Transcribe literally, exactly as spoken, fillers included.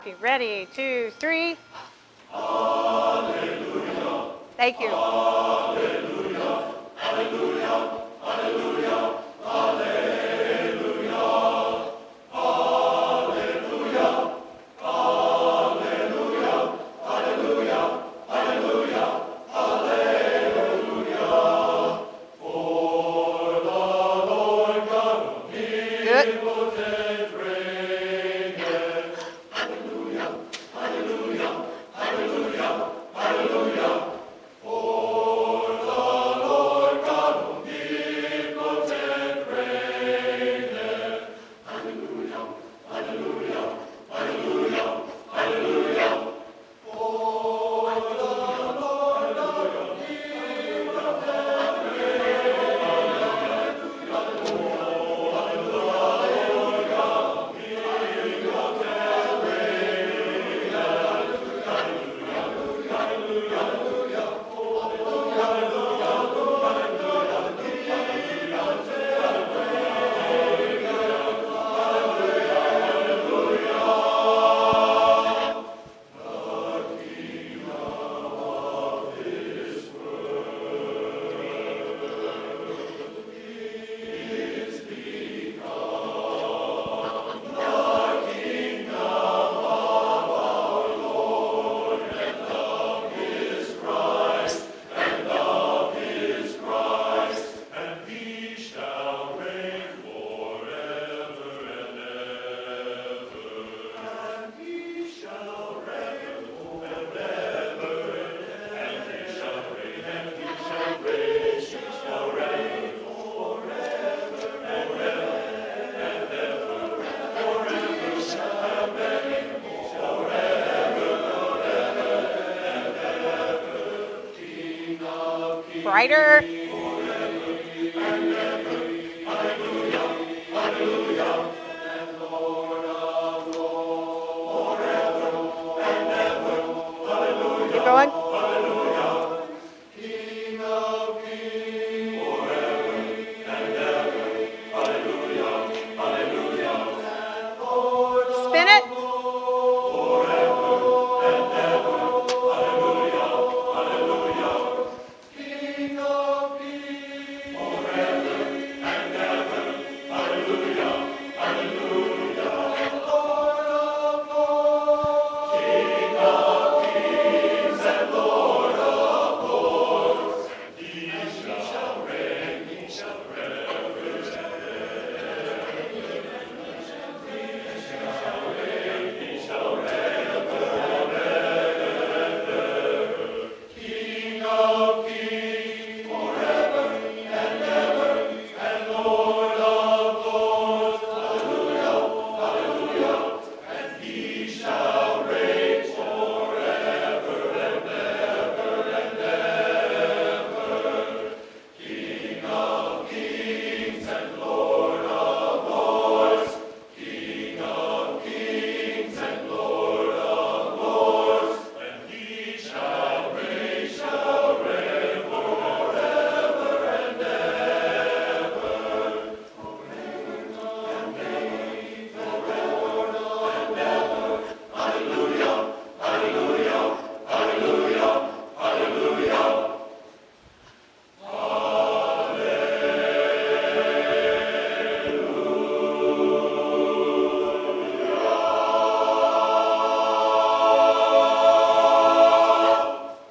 Okay, ready, two, three. Hallelujah. Thank you. Hallelujah. Hallelujah. Hallelujah. Hallelujah. Hallelujah. Hallelujah. Hallelujah. Hallelujah. Hallelujah. For the Lord God omnipotent reigneth. Hallelujah. Hallelujah. Hallelujah. Hallelujah. For the Lord God omnipotent reigneth. Hallelujah. Hallelujah. Hallelujah. Hallelujah. For the Lord God omnipotent reigneth. Brighter. Keep going.